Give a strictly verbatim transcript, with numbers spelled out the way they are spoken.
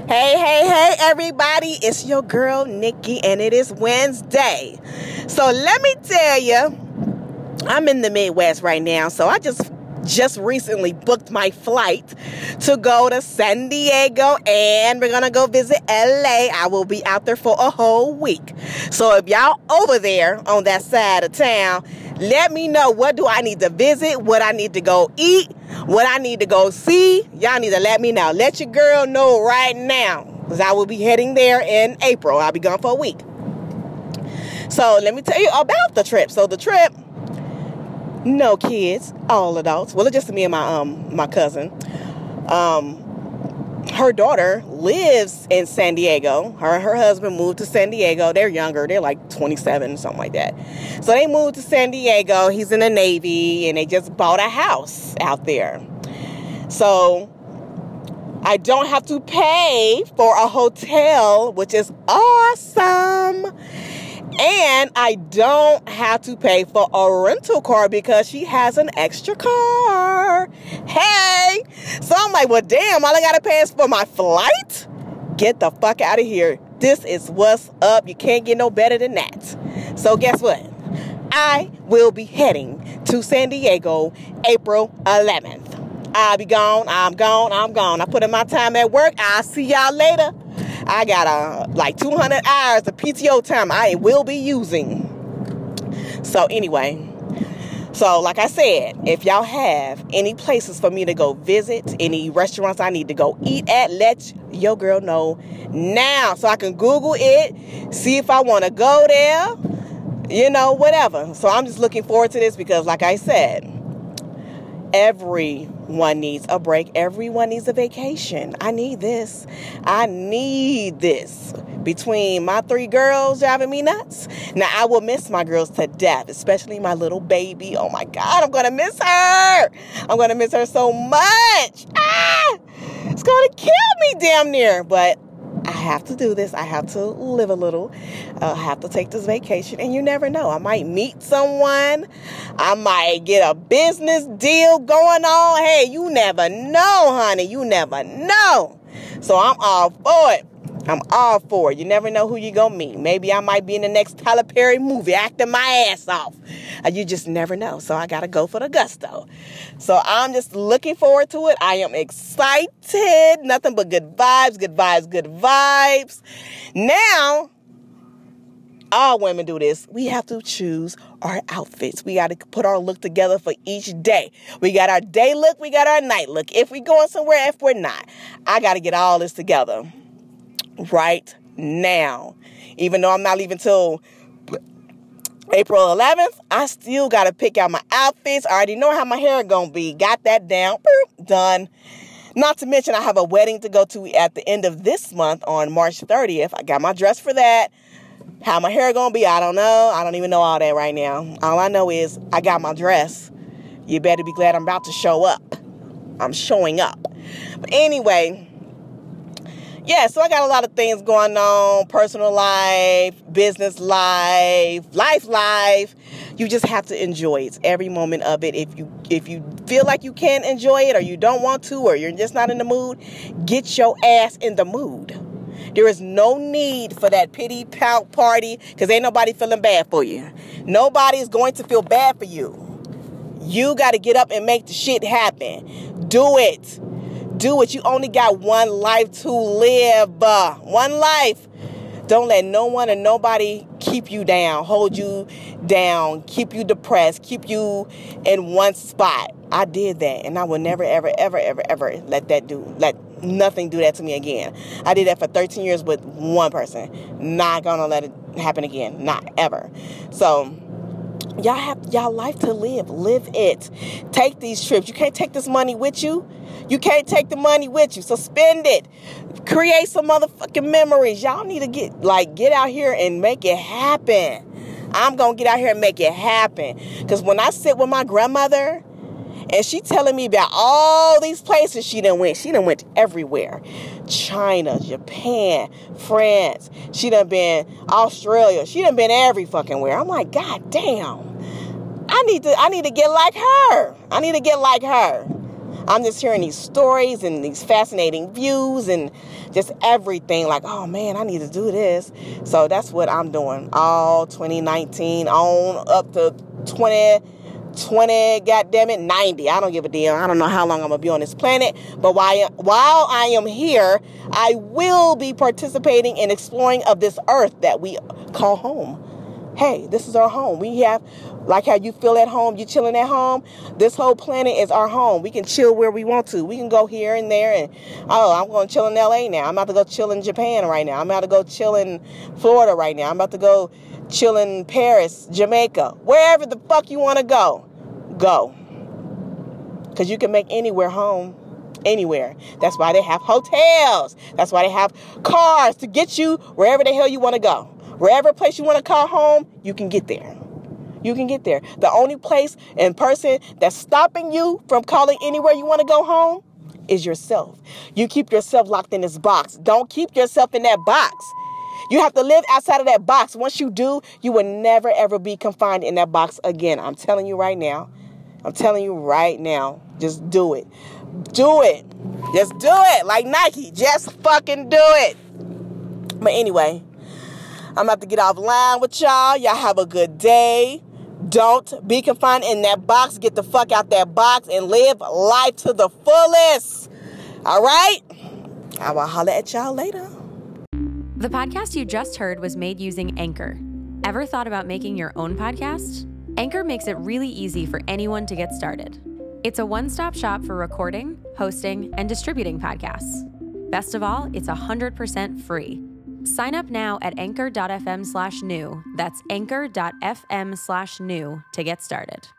Hey, hey, hey, everybody. It's your girl, Nikki, and it is Wednesday. So let me tell you, I'm in the Midwest right now, so I just just recently booked my flight to go to San Diego, and we're going to go visit L A. I will be out there for a whole week. So if y'all over there on that side of town, let me know, what do I need to visit, what I need to go eat, what I need to go see. Y'all need to let me know. Let your girl know right now, because I will be heading there in April. I'll be gone for a week. So let me tell you about the trip. So the trip, no kids, all adults. Well, it's just me and my um my cousin. Um, her daughter lives in San Diego. Her and her husband moved to San Diego. They're younger. They're like twenty-seven, something like that. So they moved to San Diego. He's in the Navy, and they just bought a house out there. So I don't have to pay for a hotel, which is awesome. And I don't have to pay for a rental car because she has an extra car. Hey! So I'm like, well, damn, all I got to pay is for my flight? Get the fuck out of here. This is what's up. You can't get no better than that. So guess what? I will be heading to San Diego April eleventh. I'll be gone. I'm gone. I'm gone. I put in my time at work. I'll see y'all later. I got uh, like two hundred hours of P T O time I will be using. So anyway, so like I said, if y'all have any places for me to go visit, any restaurants I need to go eat at, let your girl know now so I can Google it, see if I want to go there, you know, whatever. So I'm just looking forward to this because, like I said, everyone needs a break. Everyone needs a vacation. I need this. I need this. Between my three girls driving me nuts. Now, I will miss my girls to death, especially my little baby. Oh, my God. I'm going to miss her. I'm going to miss her so much. Ah! It's going to kill me damn near. But I have to do this. I have to live a little. I have to take this vacation. And you never know. I might meet someone. I might get a business deal going on. Hey, you never know, honey. You never know. So I'm all for it. I'm all for it. You never know who you're going to meet. Maybe I might be in the next Tyler Perry movie acting my ass off. You just never know. So I got to go for the gusto. So I'm just looking forward to it. I am excited. Nothing but good vibes, good vibes, good vibes. Now, all women do this. We have to choose our outfits. We got to put our look together for each day. We got our day look. We got our night look. If we're going somewhere, if we're not, I got to get all this together right now. Even though I'm not leaving till April eleventh, I still got to pick out my outfits. I already know how my hair going to be. Got that down. Boop, done. Not to mention, I have a wedding to go to at the end of this month on March thirtieth. I got my dress for that. How my hair going to be, I don't know. I don't even know all that right now. All I know is I got my dress. You better be glad I'm about to show up. I'm showing up. But anyway, yeah, so I got a lot of things going on. Personal life, business life, life life. You just have to enjoy it. Every moment of it. If you if you feel like you can't enjoy it, or you don't want to, or you're just not in the mood, get your ass in the mood. There is no need for that pity pout party because ain't nobody feeling bad for you. Nobody is going to feel bad for you. You got to get up and make the shit happen. Do it. Do it. You only got one life to live. Uh, one life. Don't let no one and nobody keep you down, hold you down, keep you depressed, keep you in one spot. I did that, and I will never, ever, ever, ever, ever let that do, let nothing do that to me again. I did that for thirteen years with one person. Not gonna let it happen again. Not ever. So y'all have y'all life to live. Live it. Take these trips. You can't take this money with you. You can't take the money with you. So spend it. Create some motherfucking memories. Y'all need to get like get out here and make it happen. I'm gonna get out here and make it happen. Because when I sit with my grandmother and she telling me about all these places she done went. She done went everywhere. China, Japan, France. She done been Australia. She done been every fucking where. I'm like, God damn. I need to I need to get like her. I need to get like her. I'm just hearing these stories and these fascinating views and just everything. Like, oh man, I need to do this. So that's what I'm doing all twenty nineteen on up to twenty twenty, goddamn it, ninety. I don't give a damn. I don't know how long I'm going to be on this planet. But while, while I am here, I will be participating in exploring of this earth that we call home. Hey, this is our home. We have, like how you feel at home, you chilling at home. This whole planet is our home. We can chill where we want to. We can go here and there. And, oh, I'm going to chill in L A now. I'm about to go chill in Japan right now. I'm about to go chill in Florida right now. I'm about to go chill in Paris, Jamaica. Wherever the fuck you want to go, go. Because you can make anywhere home. Anywhere. That's why they have hotels. That's why they have cars to get you wherever the hell you want to go. Wherever place you want to call home, you can get there. You can get there. The only place and person that's stopping you from calling anywhere you want to go home is yourself. You keep yourself locked in this box. Don't keep yourself in that box. You have to live outside of that box. Once you do, you will never, ever be confined in that box again. I'm telling you right now. I'm telling you right now. Just do it. Do it. Just do it. Like Nike. Just fucking do it. But anyway, I'm about to get offline with y'all. Y'all have a good day. Don't be confined in that box. Get the fuck out that box and live life to the fullest. All right? I will holler at y'all later. The podcast you just heard was made using Anchor. Ever thought about making your own podcast? Anchor makes it really easy for anyone to get started. It's a one-stop shop for recording, hosting, and distributing podcasts. Best of all, it's one hundred percent free. Sign up now at anchor.fm slash new. That's anchor.fm slash new to get started.